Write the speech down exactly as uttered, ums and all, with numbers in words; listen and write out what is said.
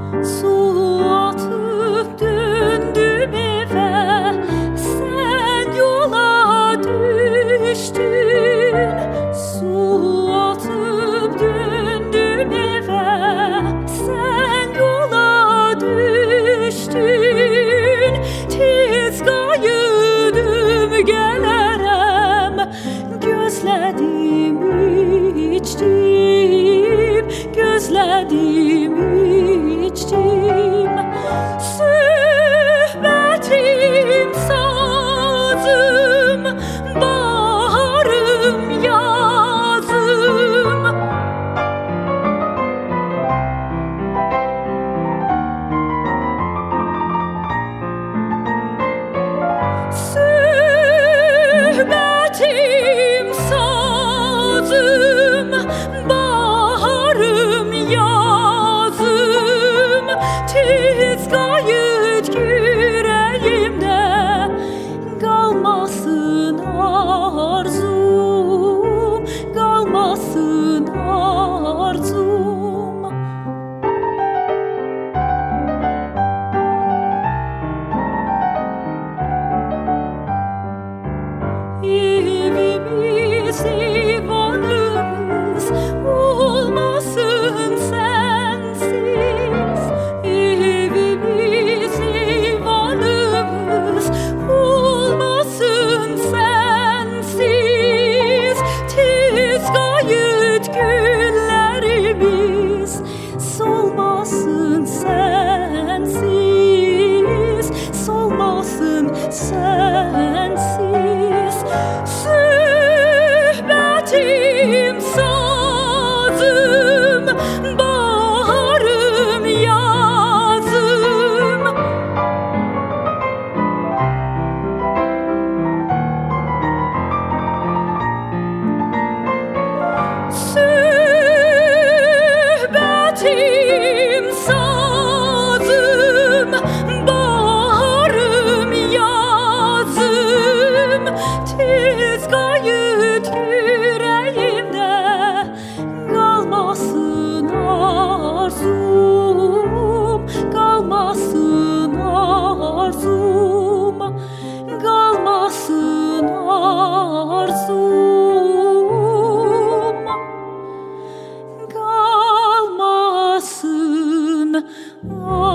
Su atıp döndüm eve, sen yola düştün. Su atıp döndüm eve, sen yola düştün. Tez qayıdım gələrəm, gözlədim içdim, gözlədim içdim. Söhbətim sazım, baharım yazım. Söhbətim sazım, baharım yazım. Tez qayıt yüreğimde, qalmasın arzum, qalmasın arzum. Evimiz, eyvanımız olmasın sensiz. Evimiz, eyvanımız olmasın sensiz. Tez qayıt günlerimiz solmasın sensiz, solmasın sensiz. Söhbətim sazım, baharım yazım. Söhbətim sazım, baharım yazım. Tez qayıt yüreğimde, qalmasın arzum, qalmasın arzum, qalmasın arzum, qalmasın arzum.